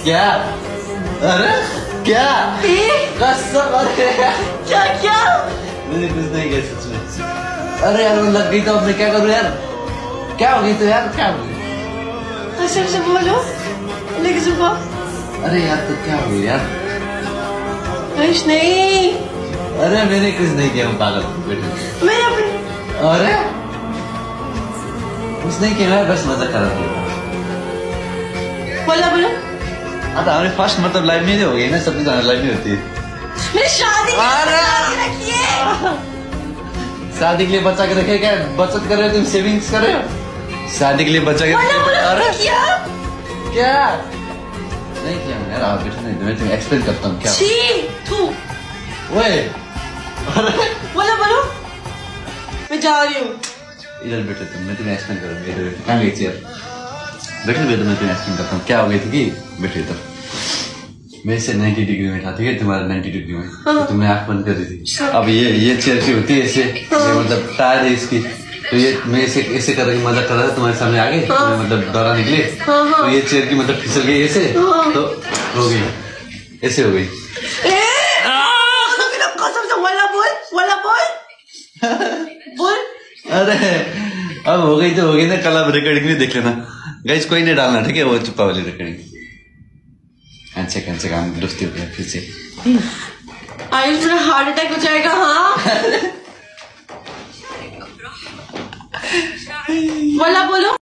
क्या? अरे क्या? कसम, अरे क्या क्या? मैंने कुछ नहीं किया सच में। अरे यार वो लग गई तो अब मैं क्या करूँ यार? क्या हो गई तो यार, क्या हो गई? अच्छा अच्छा बोलो, लेकिन सुबह। अरे यार तो क्या हो गई यार? कुछ नहीं। अरे मैंने कुछ नहीं किया, मैं पागल हूँ, बैठो। मैं अपने अरे कुछ नहीं किया, मैं बस मजा कर रहा था। बोला बोलो। हमारी फर्स्ट मतलब लाइफ में हो गई ना, सबकी लाइफ में होती है। मेरी शादी रखी है। शादी के लिए बचा के रखे, क्या बचत कर रहे हो तुम, सेविंग्स कर रहे हो? शादी के लिए बचा के अरे क्या क्या नहीं किया यार? आप बेटा नहीं, मैं तुम्हें एक्सप्लेन करता हूँ क्या। ओए बोलो बोलो, मैं जा रही हूँ। इधर बैठे तुम, मैं तुम्हें एक्सप्लेन करूँगा। इधर कहाँ गई चेयर? बैठे बैठे मैं तुम्हें एक्सप्लेन करता हूँ क्या हो गई थी कि बैठे इधर। मैं इसे 90 डिग्री में था, ठीक है, तुम्हारा 90 डिग्री में। तो तुमने आंख बंद कर दी थी। अब ये चेयर की होती है ऐसे, ये मतलब टायर है इसकी, तो ये मैं ऐसे कर रही मजा कर रहा था तुम्हारे सामने आगे, मतलब दौरा निकले, तो ये चेयर की मतलब फिसल गई ऐसे, तो हो गई ऐसे हो गई। बोल। अरे अब हो गई तो हो गई ना, कल आप रिकॉर्डिंग में देख लेना गाइस, कोई नहीं डालना, ठीक है, वो चुपा वाली रिकॉर्डिंग। कैंसे काम दोस्ती हो गया फिर से। आयुष मेरा हार्ट अटैक हो जाएगा। हाँ बोला बोलो।